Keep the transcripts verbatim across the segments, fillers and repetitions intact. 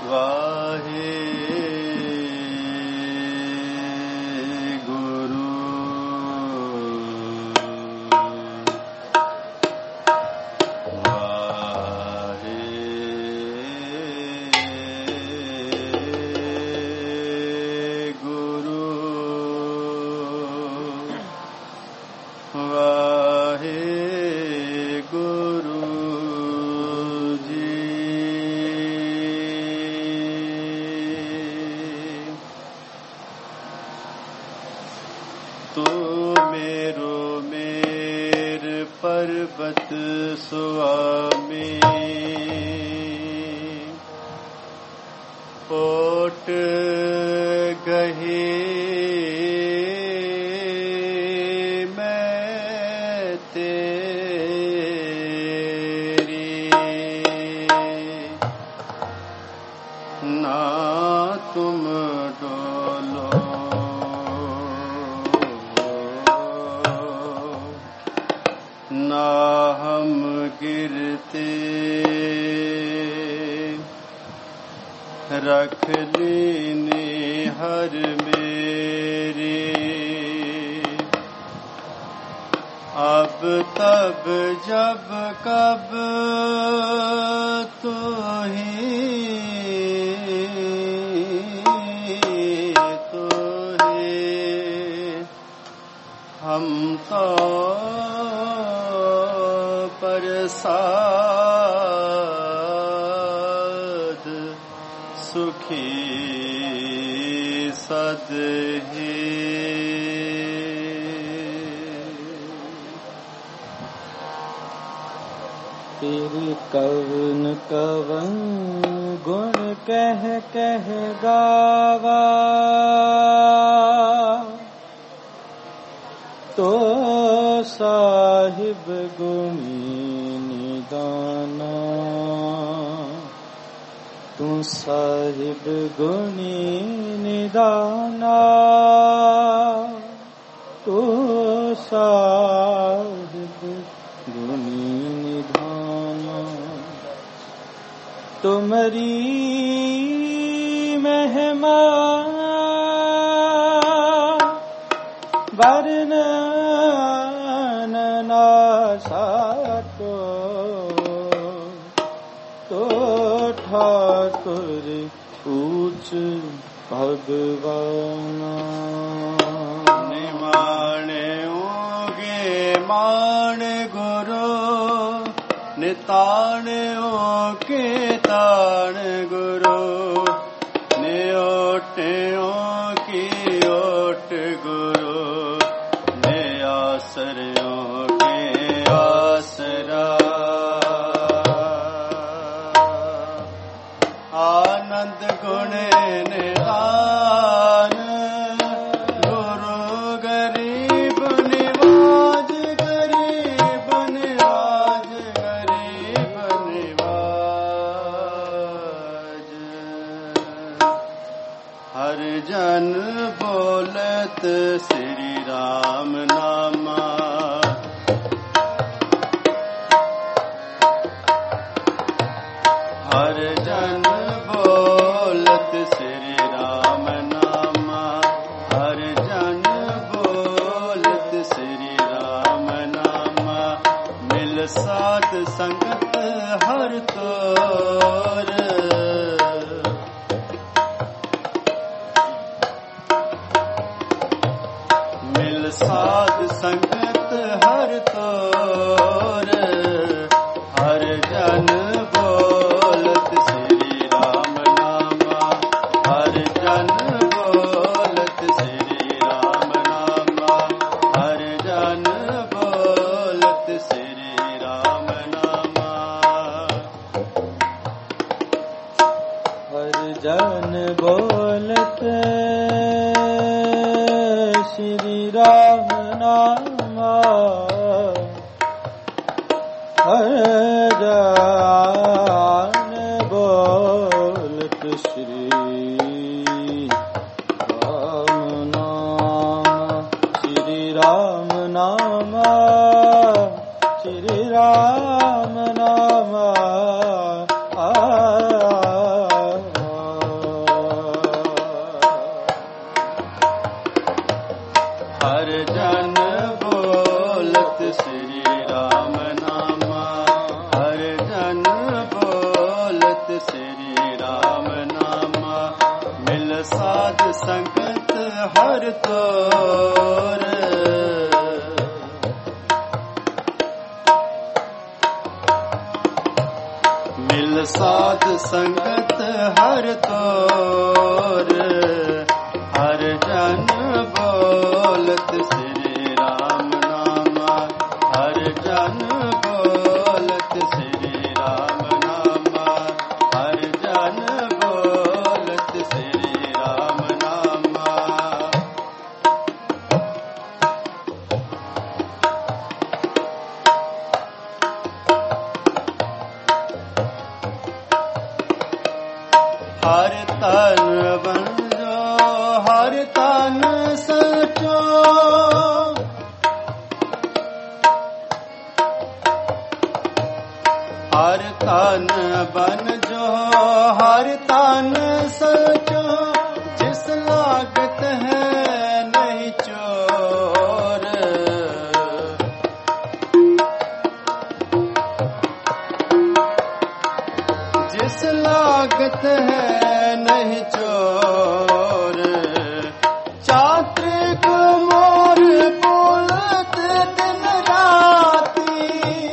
वाहे गुरु वाहे गुरु वाहे गुरु जी। तो मेरो मेर पर्वत स्वामी ओट गहे मैं तेरी ना तुम डोलो ना हम गिरते रख लेने हर मेरे अब तब जब कब तो ही तो ही हम तो परसाद सुखी सद है। तेरे कवन कवन गुण कह कह गावा तो साहिब गुणी निदाना तू साहिब गुणी निदाना तू साहिब गुणी निधाना तुमरी महिमा वर्णन ना सातो तो ठाकुर ऊंच भगवान निमाने ओगे मान गुरु नितान ओके तान गुरु नियोटे की ओट गुरु ने आसरियों के आसरा आनंद गुण निदान गुरु गरीब निवाज गरीब निवाज गरीब निवाज हर जन बोलत श्री राम नामा हर जन बोलत श्री राम नामा हर जन बोलत श्री राम नामा मिल साथ संगत हर तोर मिल साथ संगत हर तोर हर जन बोलत श्री राम नामा हर जन बोलत श्री राम नामा हर जन बोलत श्री राम नामा हर जन बोलत श्री राम नामा हर जन बोलत श्री राम नामा श्री राम नामा श्री राम नामा आ मिल साध संगत हर तोर मिल साध संगत हर तोर हर जन बोलत श्री राम नाम हर जन बोलत श्री राम नाम हर जन बोलत श्री राम नाम हर तन बंजो हर तन सचो हर तन बन जो हर तन सचो जिस लागत है नहीं चोर जिस लागत है नहीं चोर चात्रिक मोर बोलत दिन राती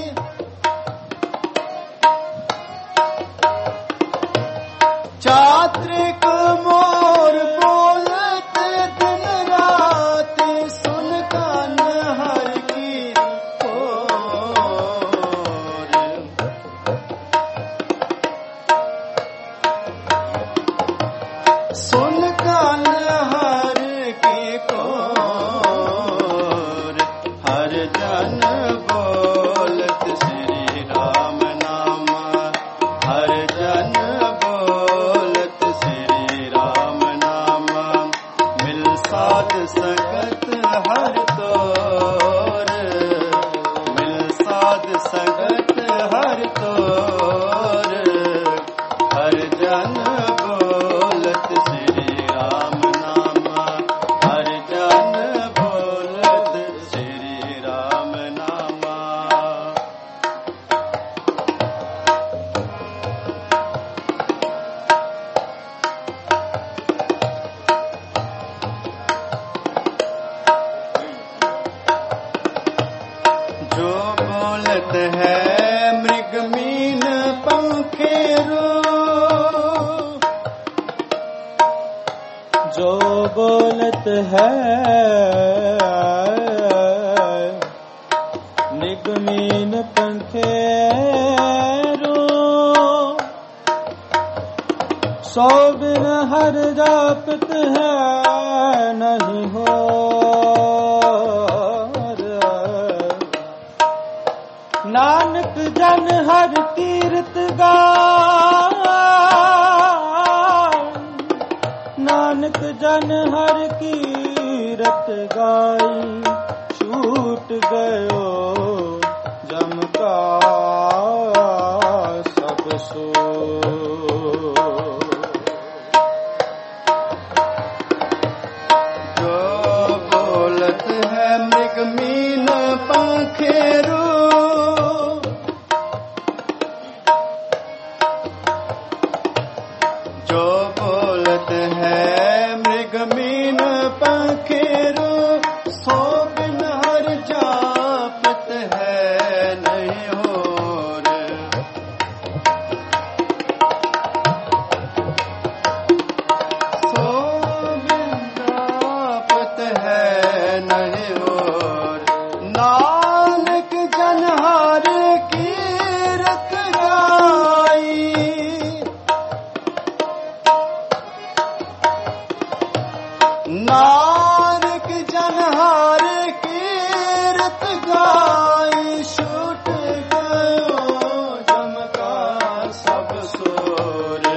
चात्रिक मोर बोलत दिन राती सुन कान हर की ओर सुन कान हर की कोर हर जन बोलत श्री राम नाम हर जन बोलत श्री राम नाम मिल साध संगत हर तोर मिल साध संगत हर तोर हर जन बोलत श्री राम नाम हर जन बोलत श्री राम नाम जो बोलत है मृग मीन पंखेरो जो बोलत है निगमीन पंखेरो सौ बिन हर जापत है नहीं हो नानक जन हर तीर्थ गाय नानक जन हर कीरत गाई छूट गयो जम का सब सो जो बोलत है मृग मीन पंखेरो जो बोलत है मृग मीन पंखेरो सो बिन हर जापत है नहीं होर सो बिन जापत है नहीं होर नानक जन हर कीरत गाई नानक जन हर कीरत गाई छूट गयो जम का सब सोर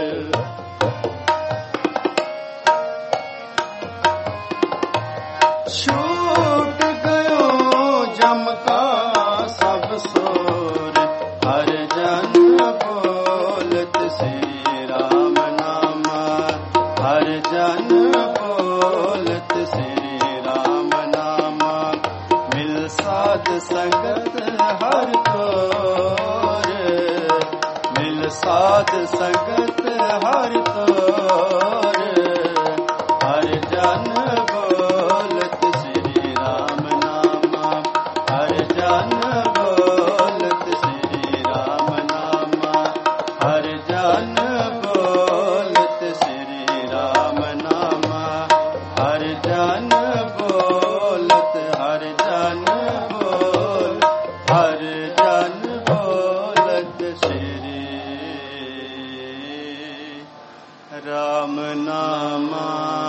छूट गयो जम का सब सोर हर जन बोलत श्री राम नाम हर जन बोलत श्री राम नाम मिल साध संगत हर तोर मिल साध संगत हर तोर राम नामा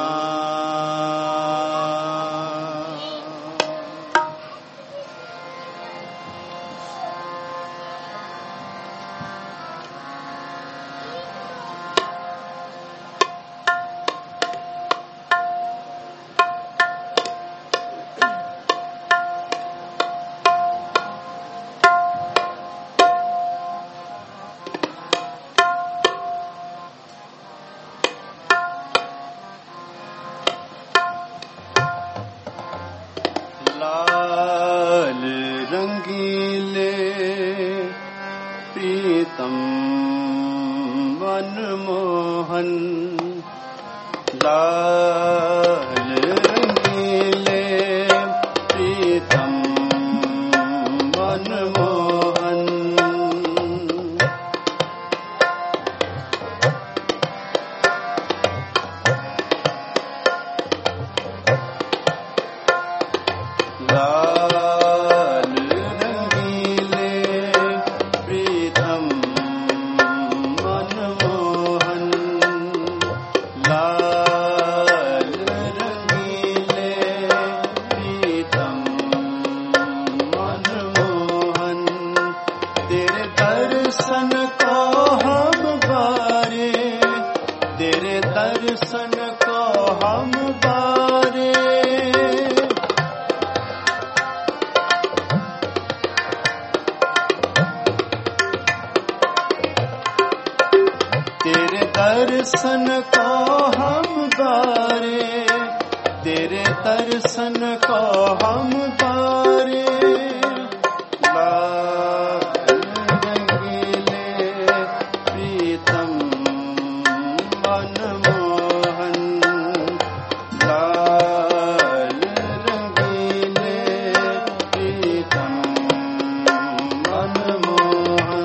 लाल रंगीले प्रीतम मनमोहन लाल रंगीले प्रीतम मनमोहन लाल रंगीले प्रीतम मनमोहन लाल रंगीले प्रीतम मनमोहन तेरे दर्शन को हम बारे तेरे दर्शन को हम बारे तेरे दर्शन को हम बारे तेरे दर्शन को हम बारे लाल रंगीले प्रीतम मनमोहन लाल रंगीले प्रीतम मनमोहन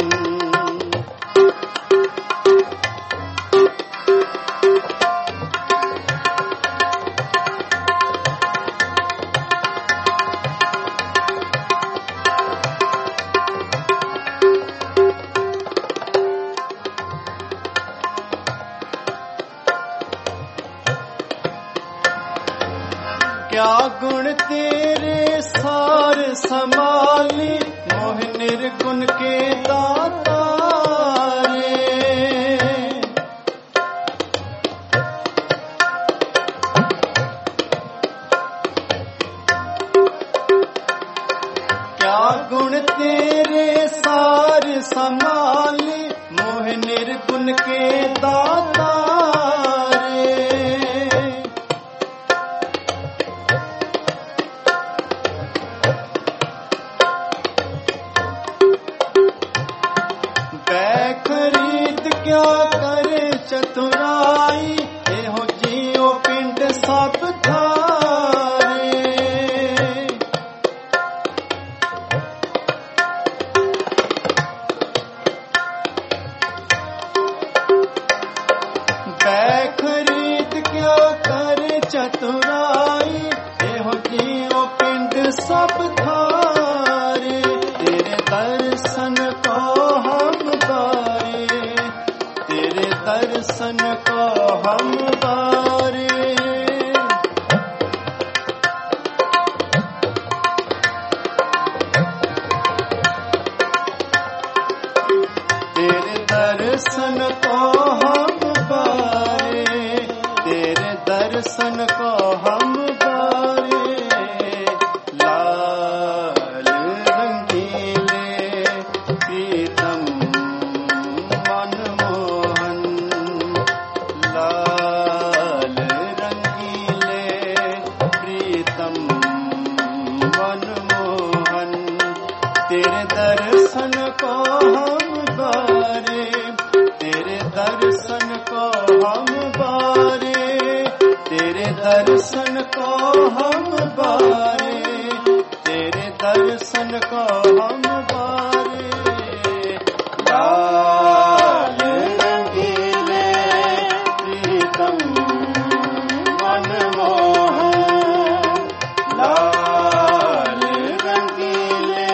क्या गुण तेरे सार संभाली मोह निर्गुण के दाता रे क्या गुण तेरे सार संभाली मोह निर्गुण के दाता खरीद क्या करे चतुराई एहो जियो पिंड सब थारे बै खरीद क्या करे चतुराई एहो जियो पिंड सब थारे तेरे दर्शन को हम बारे तेरे दर्शन को हम बारे तेरे दर्शन को हम बारे तेरे दर्शन को हम बारे लाल रंगीले प्रीतम मनमोहन लाल रंगीले प्रीतम मनमोहन तेरे दर्शन को हम बारे तेरे दर्शन को हम बारे तेरे दर्शन को हम बारे तेरे दर्शन को हम बारे लाल रंगीले प्रीतम मनमोहन लाल रंगीले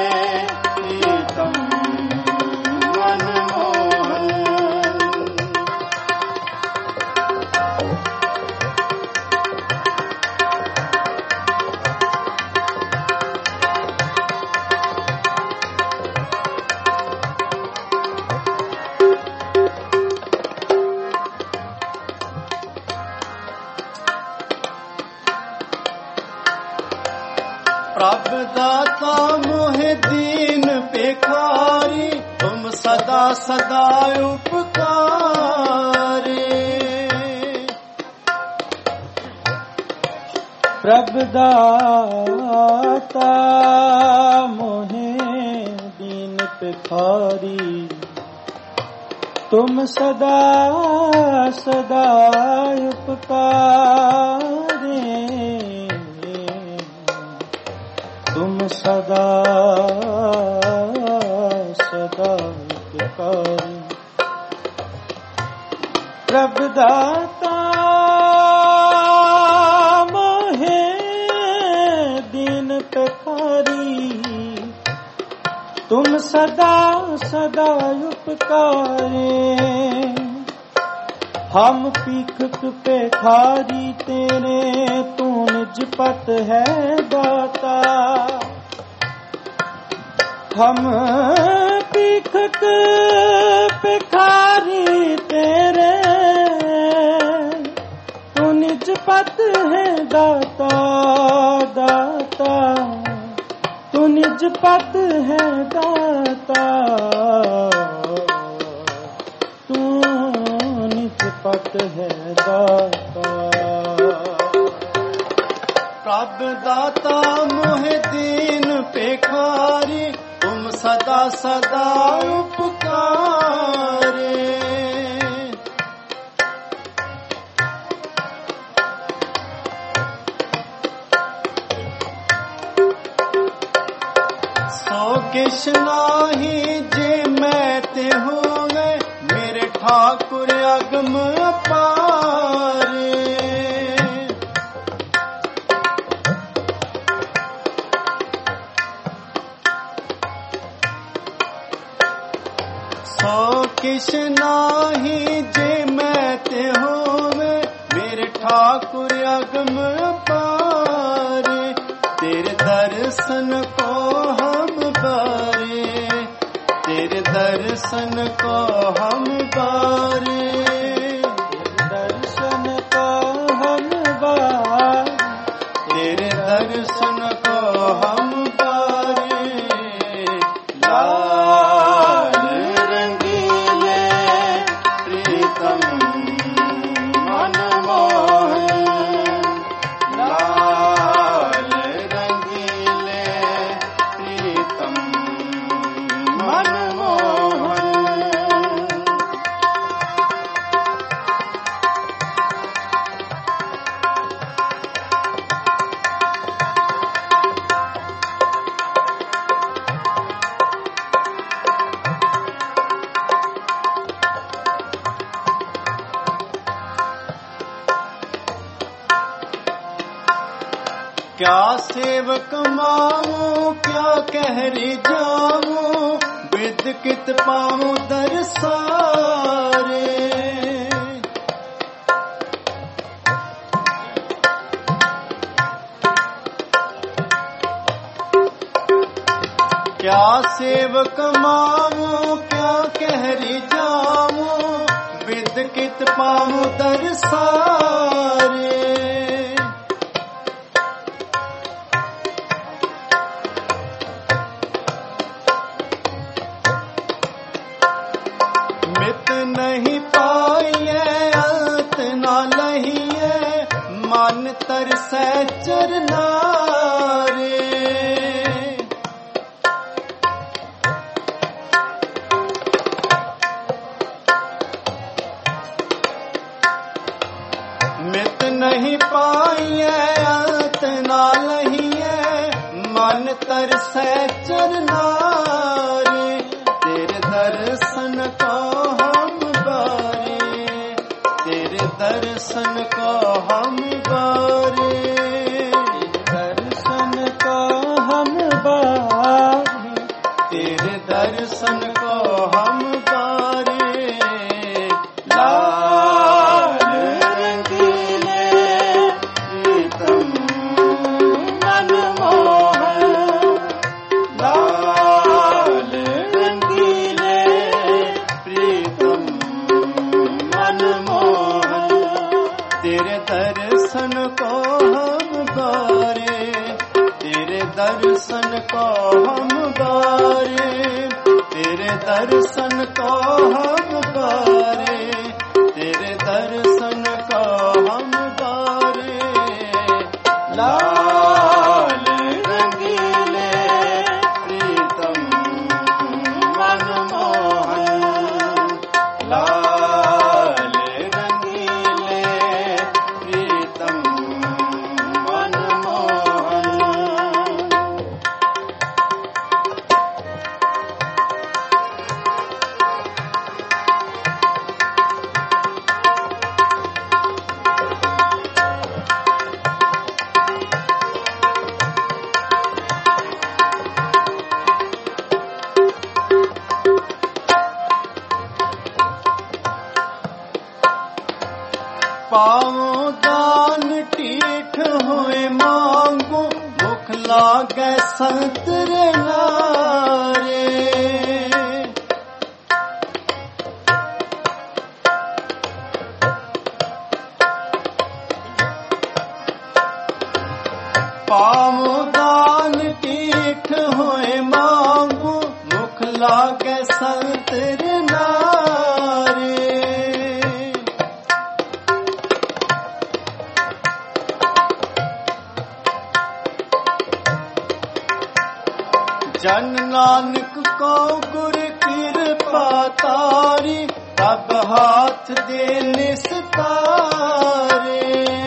प्रीतम मनमोहन प्रभ दाता मोहे दीन पेखारी, तुम सदा सदा उपकारी। प्रभ दाता मोहे दीन पेखारी, तुम सदा सदा उपकारी। तुम सदा सदा उपकारी। प्रभ दाता मोहे दीन पेखारी, तुम सदा सदा उपकारी। हम पीखक पेखारी तेरे, तू निज पत है दाता। हम पीखक पेखारी तेरे, तू निज पत है दाता। दाता तू निज पत है दाता, तू निज पत है दाता। प्रभ दाता मोहे दीन पेखारी, तुम सदा सदा उपकारी। सो किश नाही जे मैं ते होवे, मेरे ठाकुर अगम अपारे। सो किश नाही जे मैं ते होवे, मेरे ठाकुर अगम अपारे। तेरे दर्शन को हम बारे, तेरे दर्शन को हम बारे। दर्शन को हम बारे, तेरे दर्शन को हम बारे। लाल रंगीले प्रीतम मनमोहन, लाल रंगीले प्रीतम मनमोहन। क्या सेवक माऊं क्या कहरी जाऊं, विद कित पाऊं दरसारे। क्या सेवक माऊं क्या कहरी जाऊं, विद कित पाऊं दरसारे। मित नहीं पाइए अंत ना लहिए, मन तरसै चरनारे। मित नहीं पाइए अंत ना लहिए, मन तरसै चरनारे। तेरे दर्शन को हम बारे, तेरे दर्शन को हम बारे। दर्शन को हम बारे, तेरे दर्शन को हम बारे। लाल रंगीले प्रीतम मनमोहन, लाल रंगीले प्रीतम मनमोहन। तेरे दर्शन को हम बारे, तेरे दर्शन को हम बारे, तेरे दर्शन को हम बारे, तेरे दर्शन को हम बारे। लाल रंगीले प्रीतम मनमोहन, लाल रंगीले प्रीतम मनमोहन। पाँव दान टीठ हुए मांगू, मुख लागे संतरे नारे। पाँव दान टीठ हुए मांगू, मुख लागे संतरे नारे। जन नानक को गुर कृपा तारी, तब हाथ दे निस्तारे।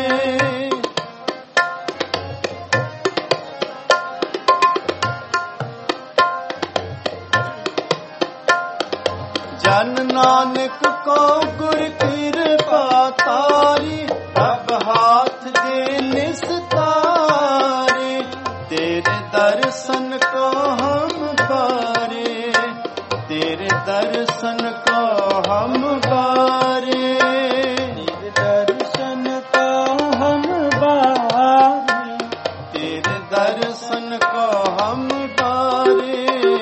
जन नानक को गुर कृपा तारी, तब हाथ दे निस्तारे। तेरे दर्शन को हम बारे, तेरे दर्शन को हम बारे, तेरे दर्शन को हम बारे, तेरे दर्शन को हम बारे।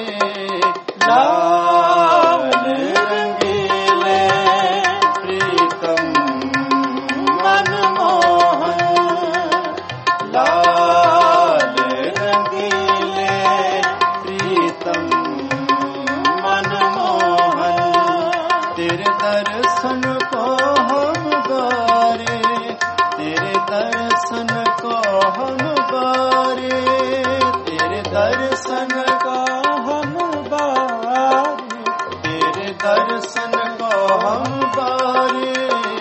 लाल रंगीले प्रीतम मनमोहन, लाल रंगीले प्रीतम मनमोहन। तेरे दर्शन को हम बारे, तेरे दर्शन को हम बारे, तेरे दर्शन को हम बारे, तेरे दर्शन को हम बारे।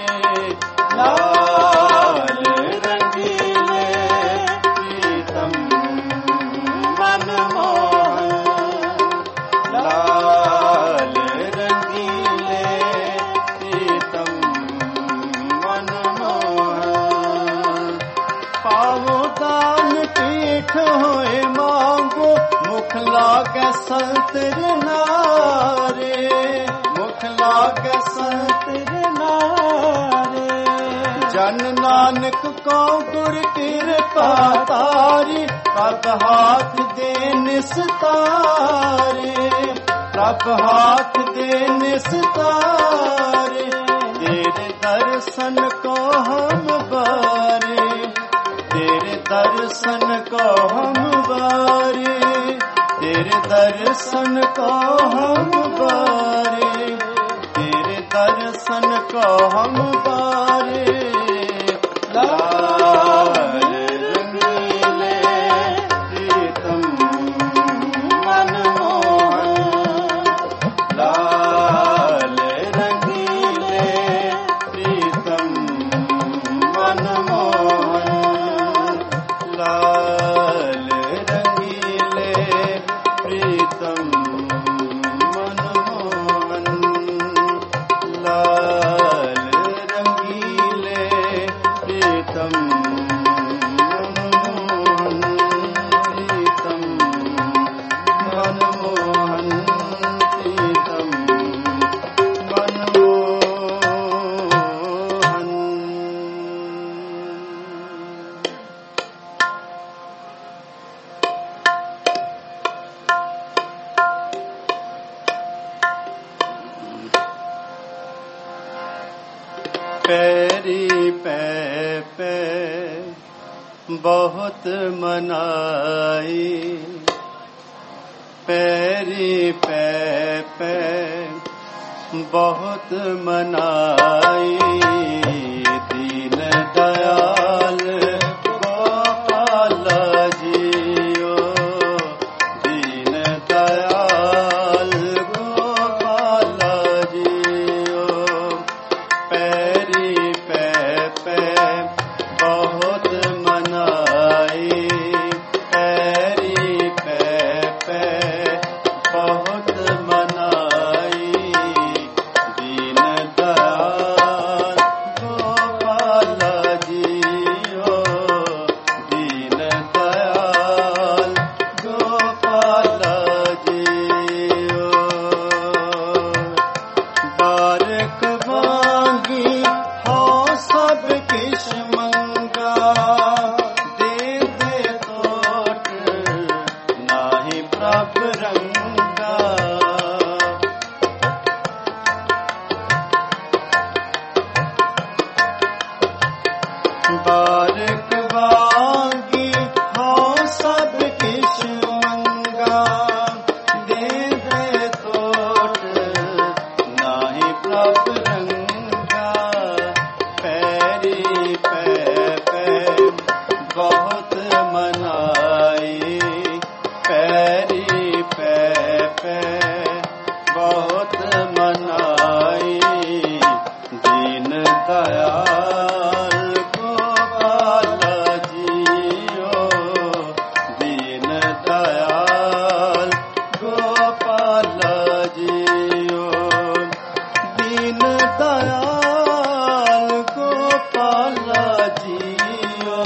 लाल रंगीले प्रीतम मनमोहन, लाल रंगीले प्रीतम मनमोहन। पाँव दान पीठ होए मांगो, मुख लागे संतरे नारे, मुख लागे संतरे नारे। जन नानक को गुर कृपा तारी, तब हाथ दे निस्तारे, तब हाथ दे निस्तारे। तेरे दर्शन को हम बारे, तेरे दर्शन को हम बारे, तेरे दर्शन को हम बारे, तेरे दर्शन को हम बारे। लाल रंगीले प्रीतम मनमोहन, लाल रंगीले प्रीतम मनमोहन, लाल रंगीले प्रीतम मनमोहन, लाल रंगीले प्रीतम मनमोहन, प्रीतम मनमोहन, प्रीतम मनमोहन। पैरी पै पे बहुत मनाई, पैरी पै पै बहुत मनाई दीन दयाल गोपाल जियो दीन दयाल गोपाल जियो पैरी पै पै बहुत मनाई पैरी पै पै बहुत मनाई दीन दयाल गोपाल जियो दीन दयाल गोपाल जियो बारक मांगी हो सब किश मंगा दे दे तोट नाही प्रभ रंगा बारक वांगी हो सब किश मंगा दे दे तोट नाही प्रभ रंगा पैरी पै पै बहुत मनाई पैरी पै पै बहुत मनाई दीन दयाल गोपाल जियो दीन दयाल गोपाल जियो दीन दयाल गोपाल जियो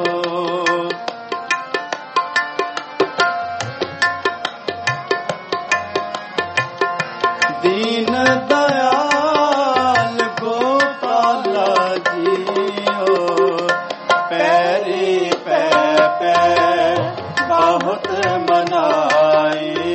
दीन दयाल गोपाल जियो पैरी पै पै बहुत मनाई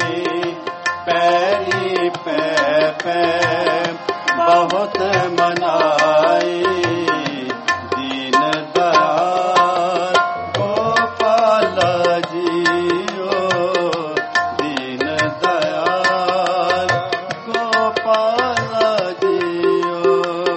पैरी पै पै बहुत मनाई दीन दयाल गोपाल जियो दीन दयाल गोपाल जियो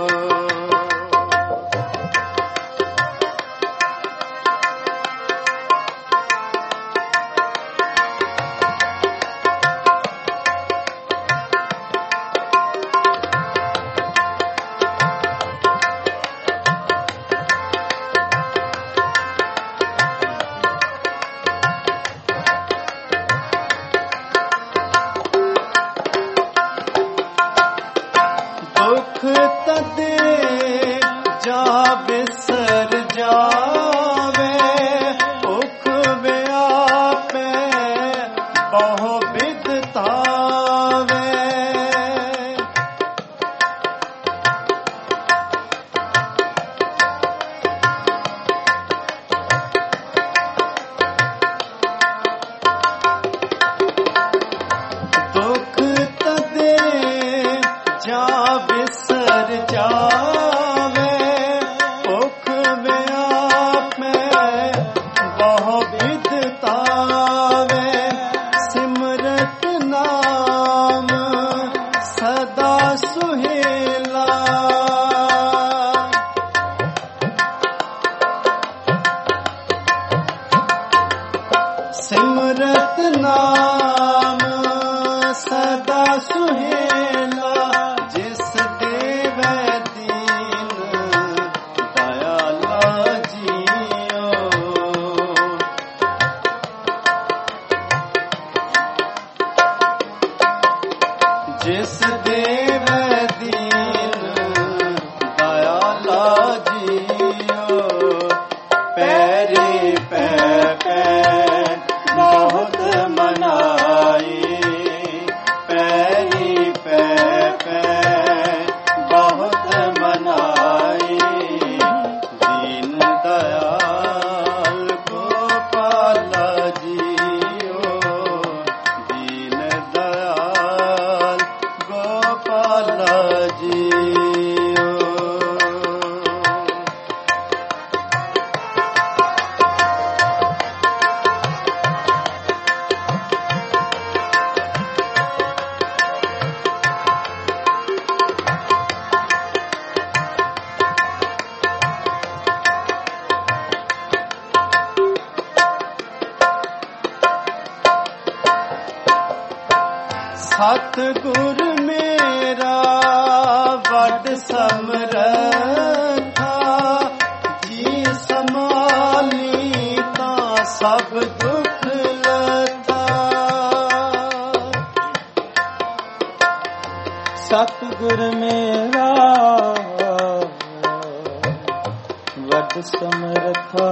दुख तदे जा बिसर जावे उख व्यापे बहु विदतावे दुख तदे जा बिसर जावे उख व्यापे बहु विदतावे सिमरत नाम सदा सुहेला सिमरत नाम सदा सुहेला जिस देवै दीन दयाल जियो जिस देवै दीन दयाल जियो पैरी पै पै बहुत मना सतगुर मेरा वड समरथा, जी समाली ता सब दुख लथा। सतगुर मेरा वड समरथा,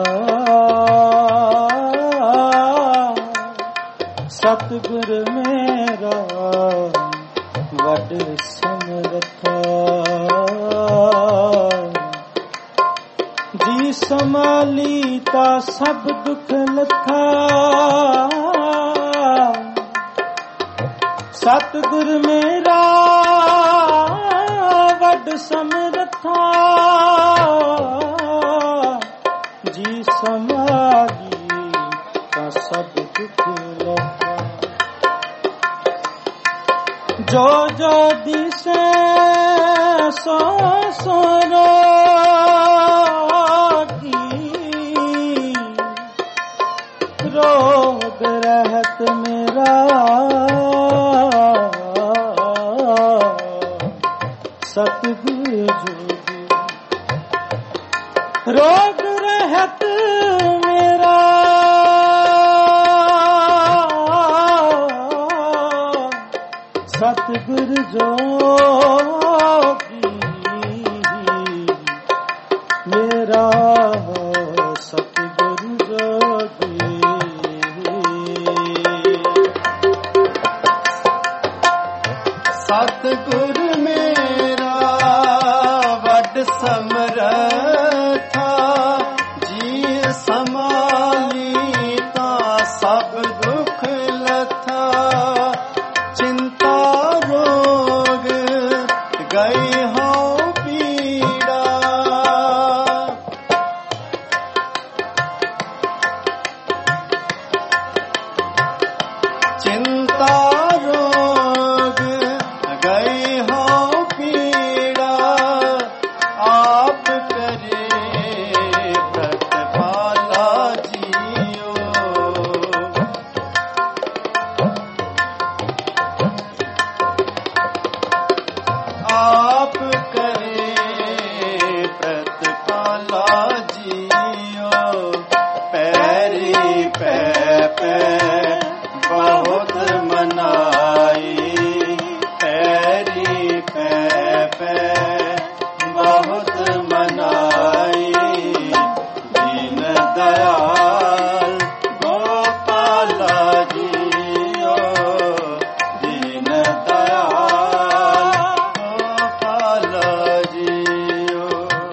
सतगुर मेरा वड समरथा, जी समाली ता सब दुख लथा। सतगुर मेरा वड समरथा, जी समाली ता सब दुख लथा। जो जो दिसे सो सो रोगी, रोग रहत मेरा सतगुर जोगी। रोग रहत मेरा सतगुर जोगी, मेरा सतगुर जोगी। सतगुर मेरा वड समरथा, जी समाली ता सब दुख लथा। चिंता रोग गई हो पीड़ा, चिंता रोग गई हो पीड़ा। आप करे प्रतिपाला जियो, आप करे प्रतिपाला जियो। पैरी पै पै बहुत मनाई, पैरी पै पै बहुत मनाई। दीन दयाल गोपाला जियो, दीन दयाल गोपाला जियो।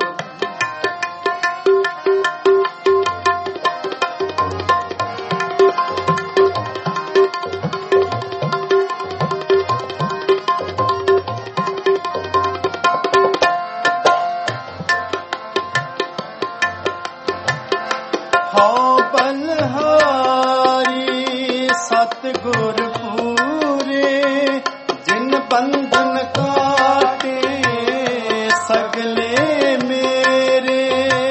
हो बलहारी सतगुर पूरे, जिन बंधन काटे सगले मेरे।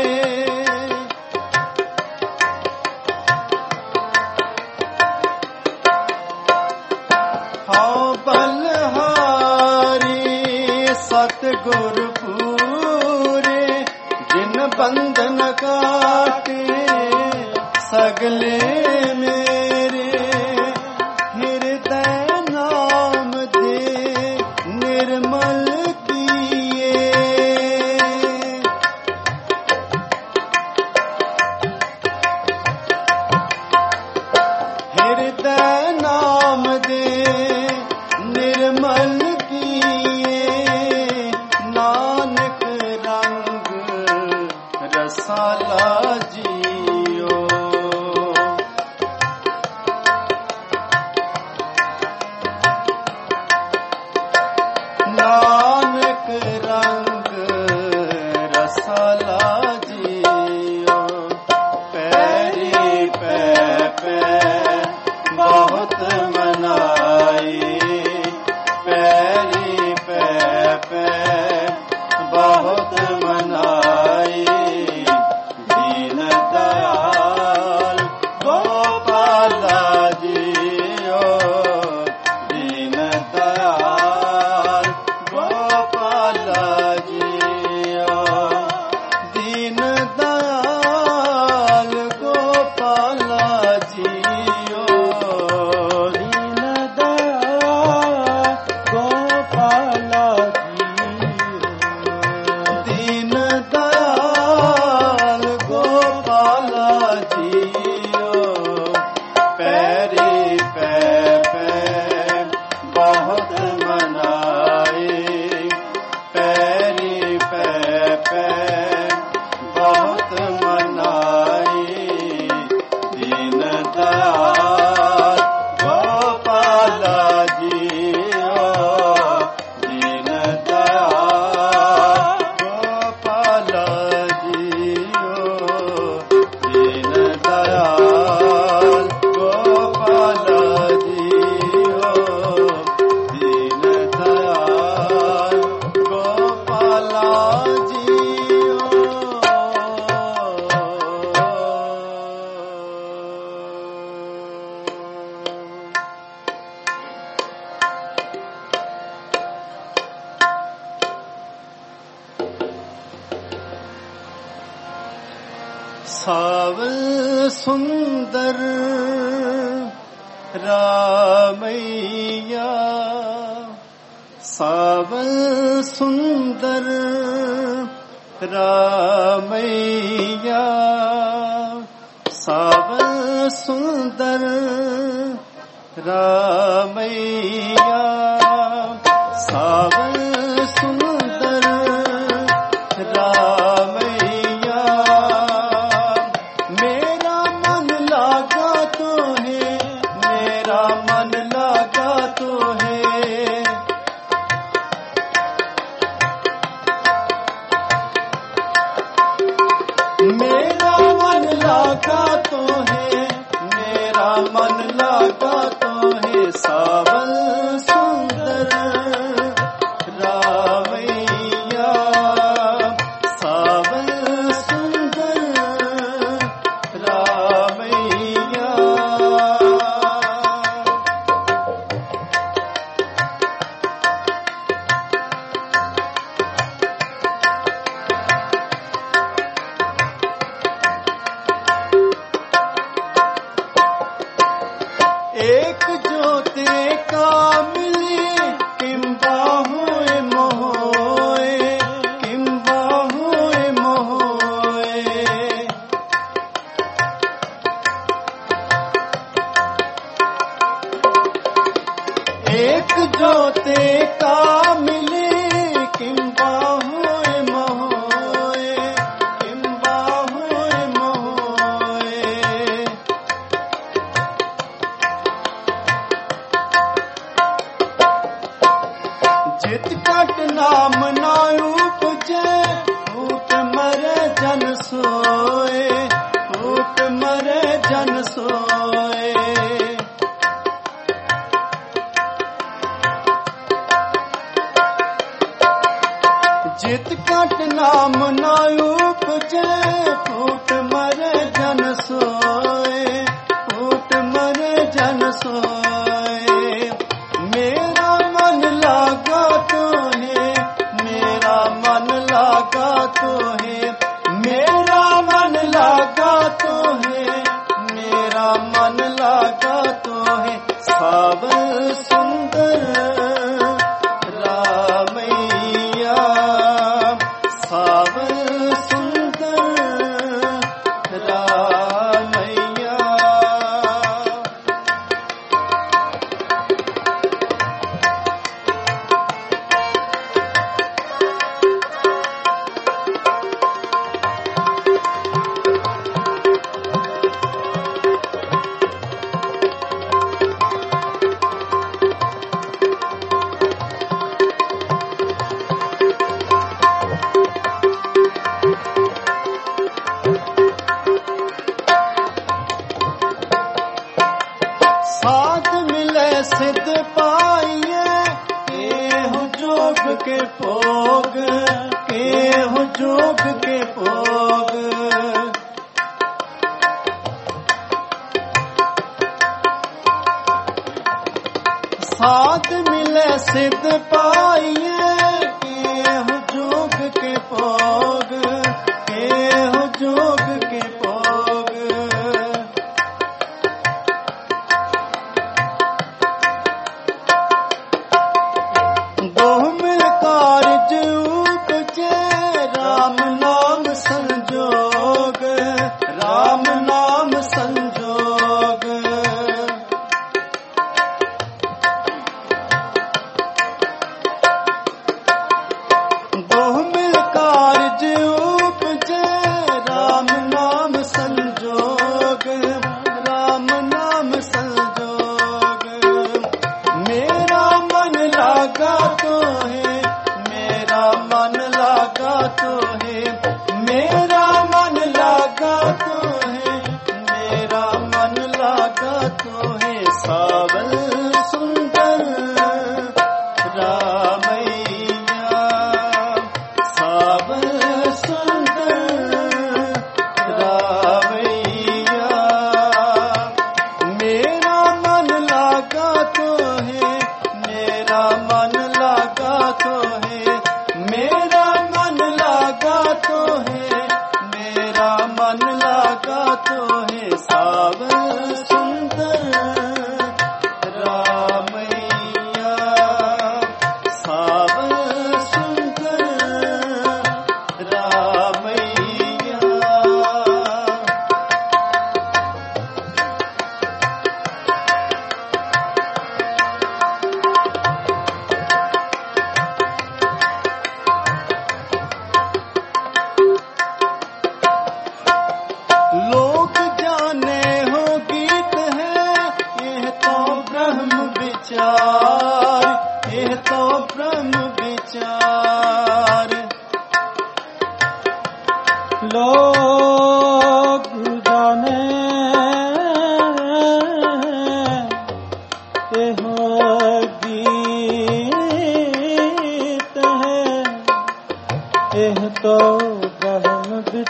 हो बलहारी सतगुर पूरे, जिन बंधन काटे सगले मेरे। हृदय नाम दे निर्मल किए, हृदय नाम दे निर्मल किए। नानक रंग रसाला जियो, नानक रंग रसाला जियो। पैरी पै पै बहुत मनाई, पैरी पै पै बहुत मनाई। सावल सुंदर रामैया, सावल सुंदर रामैया, सावल सुंदर रामैया, सावल सुंदर रामैया। मेरा मन लागा तो है, मेरा मन लागा तो है, मेरा मन लागा तो है, मेरा मन लागा तो है। सावल सुंदर रामैया, सावल सुंदर रामैया। एक जोते का मिले किम्बा हुए मोए, किम्बा हुए मोए। एक जोते का मिले किम्बा हुए मोए, किम्बा हुए मोए। जित कट नाम ना उपजे, फूट मरे जन सोए, फूट मरे जन सोए। जित कट नाम ना उपजे, फूट मरे जन सोए, फूट मरे जन सोए। मेरा मन लागा तो है, मेरा मन लागा तो है, मेरा मन लागा तो है, मेरा मन लागा तो है। सावल सुंदर रामैया, सावल सुंदर रामैया। साथ मिले सिद्ध पाइए, केहु जोग के भोग, केहु जोग के भोग। साथ मिले सिद्ध पाइए, केहु जोग के भोग, केहु जोग के भोग। दोह मिल कारज उपजे, राम नाम संजोग, राम नाम संजोग।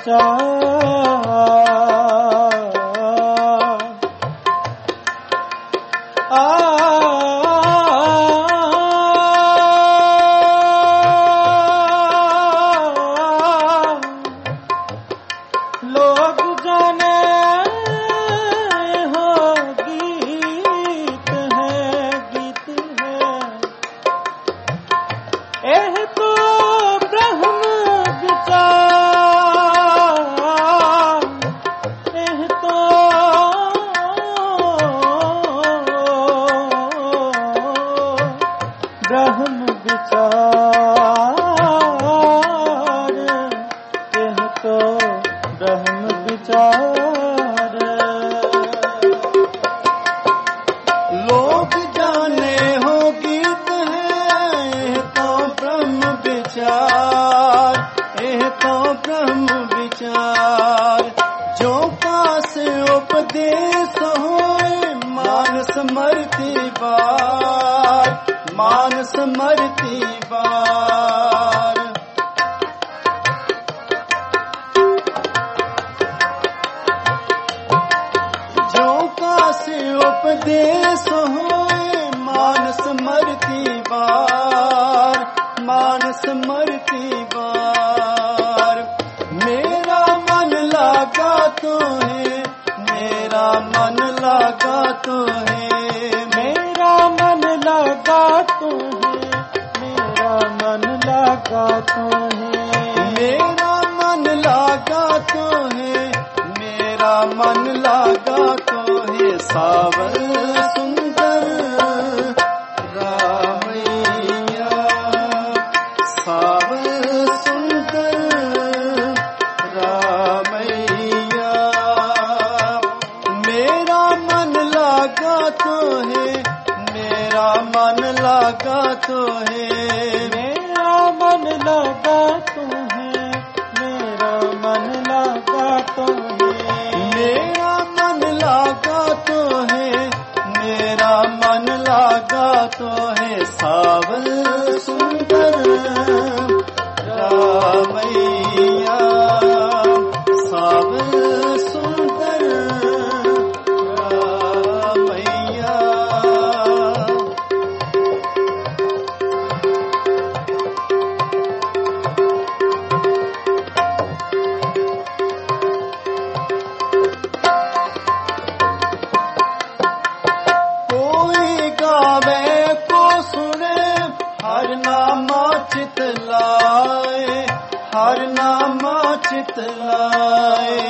लोग जाने हो गीत है, गीत है, एह तो ब्रह्म विचार, एह तो ब्रह्म विचार, एह तो ब्रह्म विचार। लोग जाने हो गीत है, तो ब्रह्म विचार, एह तो ब्रह्म विचार। जो पास उपदेश होए मानस मरती बार, मानस मरती बार। उपदेश होए मानस मरती बार, मानस मरती बार। मेरा मन लागा तो है, मेरा मन लागा तो है, मेरा मन लगा तो है, मेरा मन लगा तो है, मेरा मन लागा तो है, मेरा मन लागा तो है। सावर सुंदर रामैया, सावर सुंदर रामैया। मेरा मन लागा तो है, मेरा मन लागा तो है, मेरा मन लगा तो है, मेरा मन लगा तो है, मेरा मन लागा तो है, मेरा मन लागा तो है। सावर सुंदर रामैया, सावर सुंदर रामैया। हर नामा चित लाए, हर नामा चित लाए।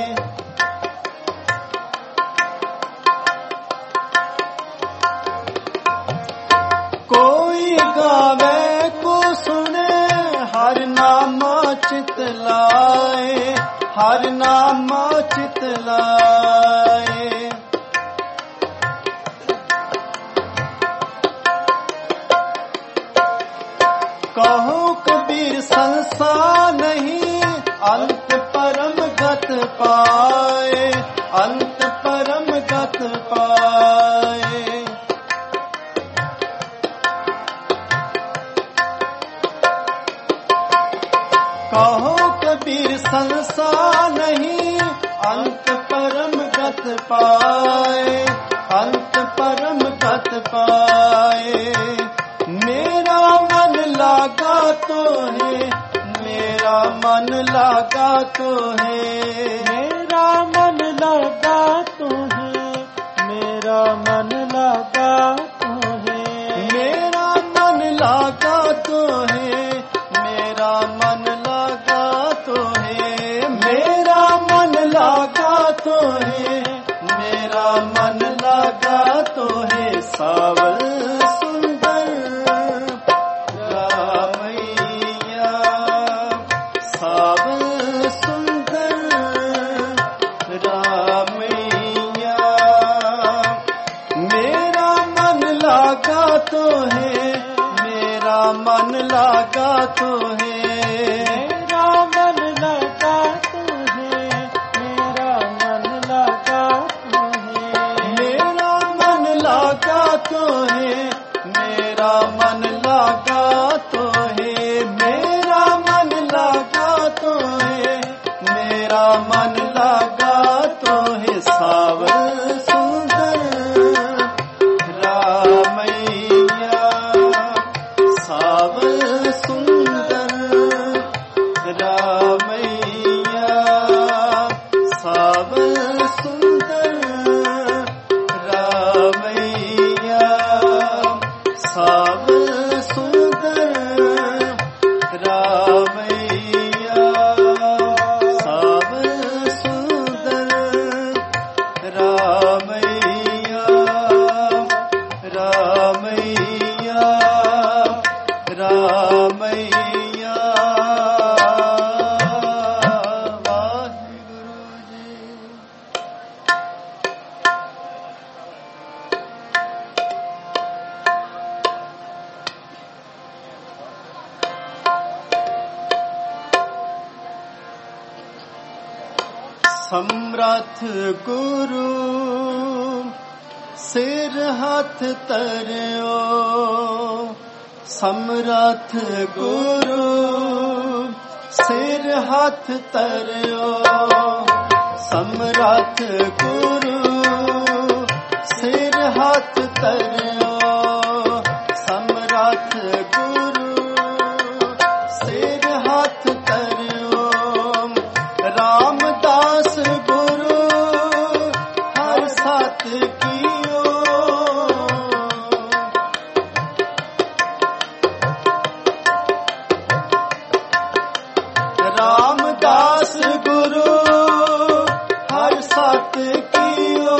कोई गावे को सुने हर नामा चित लाए, हर नामा चित लाए। कहो कबीर संसार नहीं, अंत परम गत पाए, अंत परम गत पाए। कहो कबीर संसार नहीं, अंत परम गत पाए, अंत परम गत पाए। मेरा मन लागा तो है, मेरा मन लागा तो है, मेरा मन लगा तो है, मेरा मन लगा तो है, मेरा मन लागा तो है, मेरा मन लागा तो है, मेरा मन लागा तो है, मेरा मन लागा तो है। सावर सुंदर रामैया, सावर सुंदर रामैया। मेरा मन लागा तो है, मेरा मन लागा तो है, मेरा मन लगा तो है, मेरा मन लगा तो है, मेरा मन लागा तो है, मेरा मन लागा तो है सावर सुंदर रामैया सावर सुंदर रामैया सावर सुंदर रामैया सावर सुंदर रामैया सावर सुंदर रामैया रामैया रामैया वाहिगुरु जी। समर्थ गुरु सिर हाथ तरियो समर्थ गुरु सिर हाथ तरियो समर्थ गुरु सिर हाथ तरियो समर्थ गुरु सिर हाथ तरियो रामदास गुरु हर साथ कियो रामदास गुरु हर साथ कियो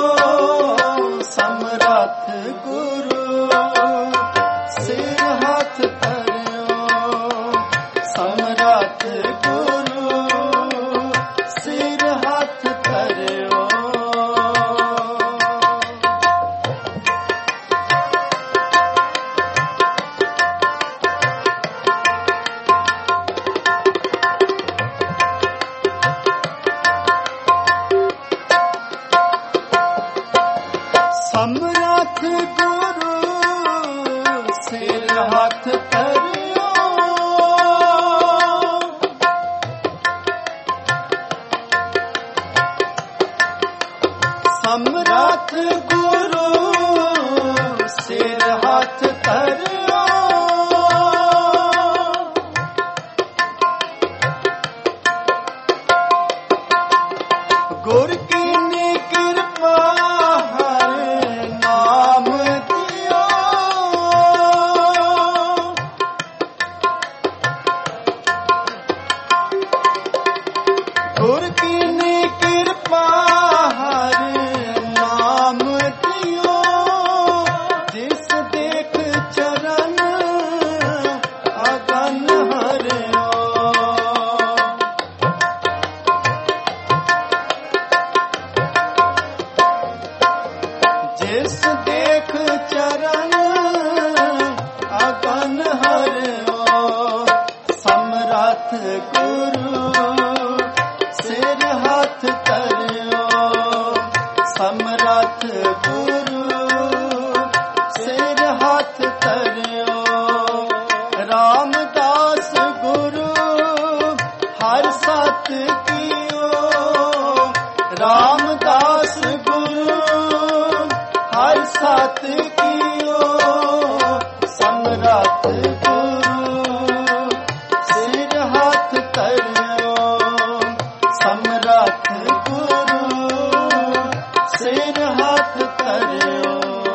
समर्थ गुरु सिर हाथ तरियो समर्थ गुरु सिर हाथ तरियो समर्थ गुरु सिर हाथ तरियो समर्थ गुरु सिर हाथ तरियो गुर की कृपा हर नाम दियो गुर की कृपा हर नाम दियो जिस देख चरण अगन हरियो जिस देख चरण अगन हरियो समर्थ गुरु सिर हाथ तरियो समर्थ गुरु सिर हाथ तरियो रामदास गुरु हर साथ कियो रामदास गुरु हर साथ कियो समर्थ गुरु सिर हाथ तरियो समर्थ गुरु सिर हाथ तरियो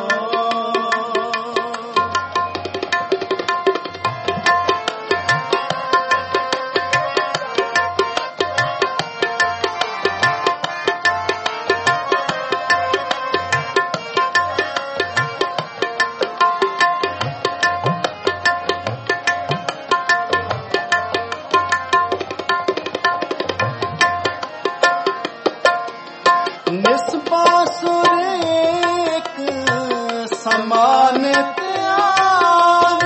निस्बासुर एक समान त्याग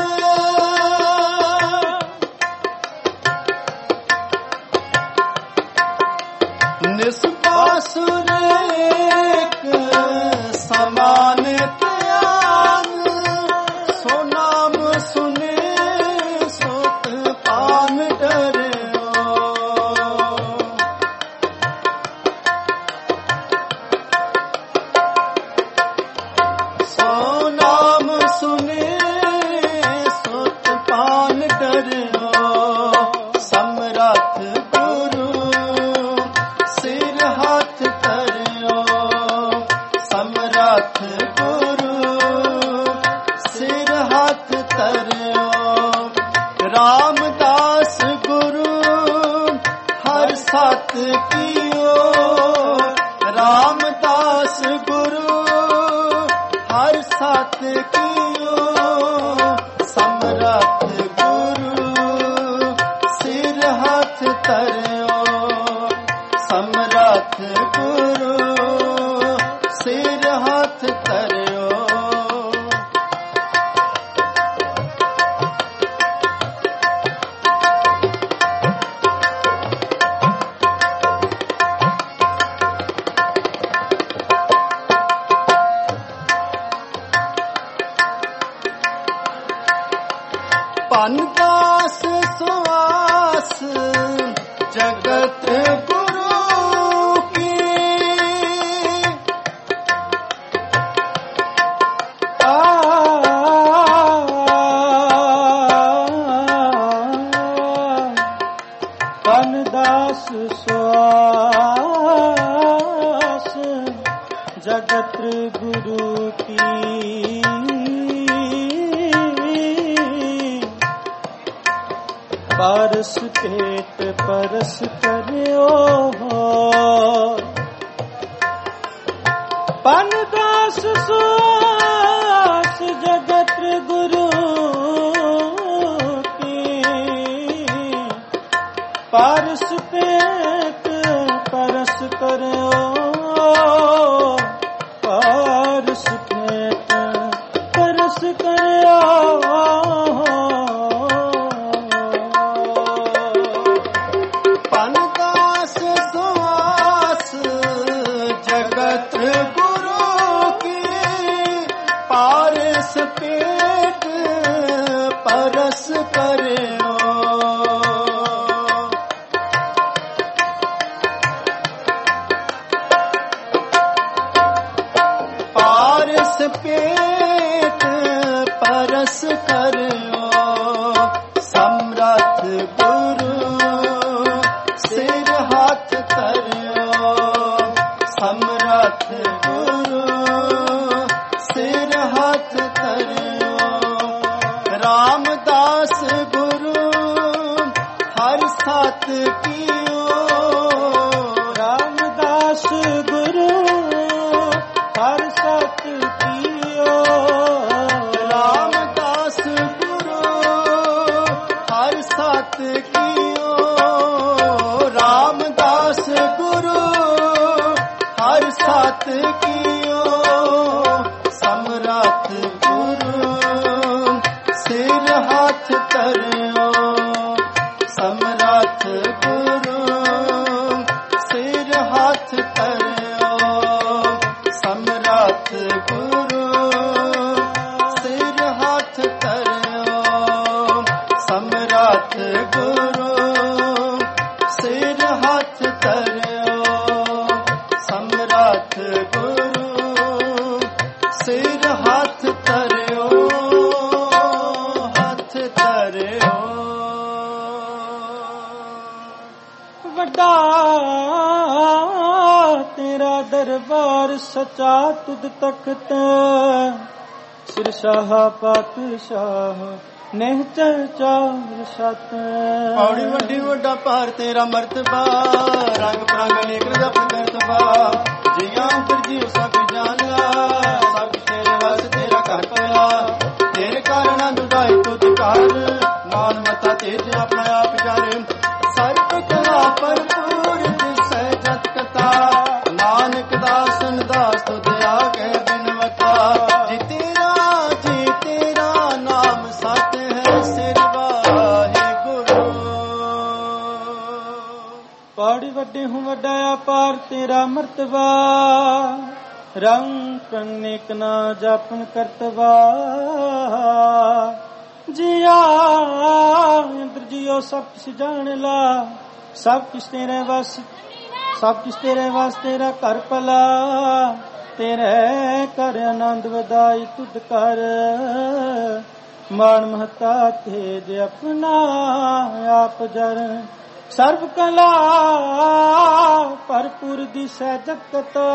निस्बासुर एक समान त्याग सो नाम सुने सोत पान डरियो ਸਮਰੱਥ ਕੀਓ ਸਮਰੱਥ ਗੁਰੂ ਸਿਰ ਹੱਥ ਧਰਿਓ ਸਮਰੱਥ ਗੁਰੂ ਸਿਰ ਹੱਥ ਧਰਿਓ ਪਨ ਦਾਸ ਸੁਆਸ ਜਗਤ ਗੁਰੂ ਕੀ ਪਨ ਦਾਸ ਸੁਆਸ ਜਗਤ ਗੁਰੂ ਕੀ ਪਰਸ ਪੇਟ ਪਰਸ ਕਰਿਓ ਪਨ ਦਾਸ ਸੁਆਸ ਜਗਤ ਗੁਰੂ ਕੀ ਪਰਸ ਪੇਟ ਪਰਸ ਕਰਿਓ ਪਰਸ ਪੇਟ ਪਰਸ ਕਰਿਓ ਪੇਟ ਪਰਸ ਕਰਿਓ ਪਾਰਸ ਪੇਟ ਪਰਸ ਕਰਿਓ ਸਮਰੱਥ ਗੁਰੂ ਸਿਰ ਹੱਥ ਧਰਿਓ ਸਮਰੱਥ ਰਾਮਦਾਸ ਗੁਰੂ ਹਰ ਸਤ ਕੀਓ ਰਾਮਦਾਸ ਗੁਰੂ ਹਰ ਸਤ ਕੀਓ ਰਾਮਦਾਸ ਗੁਰੂ ਹਰ ਸਤ ਕੀਓ ਰਾਮਦਾਸ ਗੁਰੂ ਹਰ ਸਤ ਕੀਓ ਸਮਰੱਥ ਸਿਰ ਹੱਥ ਧਰਿਓ ਸਮਰੱਥ ਗੁਰੂ ਸਿਰ ਹੱਥ ਧਰਿਓ ਸਮਰੱਥ ਗੁਰੂ ਸਿਰ ਹੱਥ ਧਰਿਓ ਸਮਰੱਥ ਗੁਰੂ ਸਿਰ ਹੱਥ ਧਰਿਓ ਸਮਰੱਥ ਗੁਰੂ ਸਿਰ ਹੱਥ ਧਰਿਓ ਵੱਡਾ ਤੇਰਾ ਦਰਬਾਰ ਸਚਾ ਤੁਧ ਤਖਤ ਸਿਰ ਸ਼ਾਹ ਪਾਤਸ਼ਾਹ ਨਿਹਚਲ ਚਾਰ ਸਤ ਪੌੜੀ ਵੱਡੀ ਵੱਡਾ ਭਾਰ ਤੇਰਾ ਮਰਤਬਾ ਰੰਗ ਪ੍ਰੰਗ ਅਨੇਕ ਜਪ ਕਰਤਬਾ ਜੀਆਂ ਅੰਤਰ ਜੀਵ ਸਭ ਜਾਣਿਆ ਸਭ ਤੇਰੇ ਵਸ ਤੇਰਾ ਘਰ ਪਿਆ ਤੇਰੇ ਕਾਰਨ ਦੁਦਾਈ ਤੁਧ ਘਰ ਮਾਨ ਮਤਾ ਤੇਜ ਆਪਣਾ ਆਪ ਜਾਣੇ ਸਰਬ ਕਲਾ ਭਰਪੂਰ ਦਿਸੈ ਜਤ ਕਥਾ ਨਾਨਕ ਦਾਸਨ ਦਾਸ ਤੁਧ ਆਗੇ ਬਿਨਵਤਾ ਜੀ ਤੇਰਾ ਜੀ ਤੇਰਾ ਨਾਮ ਸਤ ਹੈ ਸਿਰ ਵਾਹਿਗੁਰੂ ਪੌੜੀ ਵੱਡੇ ਹੂੰ ਵੱਡਾ ਅਪਾਰ ਤੇਰਾ ਮਰਤਬਾ ਰੰਗ ਪ੍ਰਨੇਕ ਨਾ ਜਾਪਨ ਕਰਤਵਾ जिया इंद्र जियो सब किस जान ला सब किस तेरे बस सब किस तेरे बस तेरा कर पला तेरे कर आनंद वदाई तुद कर मान महता तेज अपना आप जर सर्व कला भरपूर दिसै जगत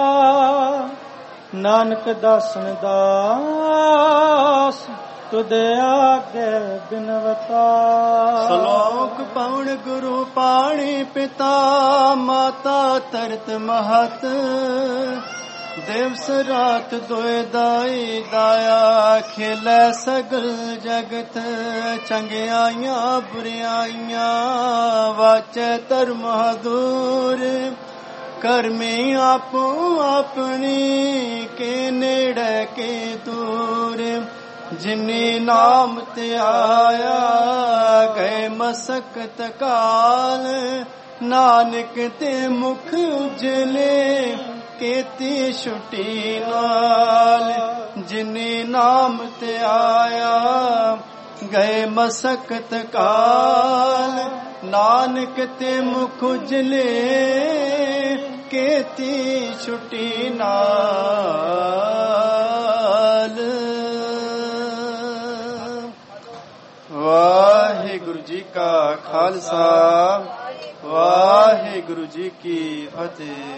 नानक दासन दास तुद आगे बिनवता श्लोक पवन गुरु पाणी पिता माता तरत महत ਦਿਵਸ ਰਾਤ ਦੋਇ ਦਾਈ ਦਾਇਆ ਖੇਲੇ ਸਗਲ ਜਗਤ ਚੰਗਿਆਈਆਂ ਬੁਰਿਆਈਆਂ ਵਾਚੈ ਧਰਮ ਹਦੂਰ ਕਰਮੀ ਆਪੋ ਆਪਣੀ ਕੇ ਨੇੜੇ ਕੇ ਦੂਰ ਜਿਨੇ ਨਾਮ ਤੇ ਆਇਆ ਗਏ ਮਸਕਤ ਕਾਲ ਨਾਨਕ ਤੇ ਮੁਖ ਉਜਲੇ ਕੀਤੀ ਛੁਟੀ ਨਾਲ ਜਿਨੇ ਨਾਮ ਤੇ ਆਇਆ ਗਏ ਮਸਕਤ ਕਾਲ ਨਾਨਕ ਤੇ ਮੁਖ ਉਜਲੇ ਕੀਤੀ ਛੁਟੀ ਨਾਲ। ਵਾਹਿਗੁਰੂ ਜੀ ਕਾ ਖਾਲਸਾ ਵਾਹਿਗੁਰੂ ਜੀ ਕੀ ਫਤਿਹ।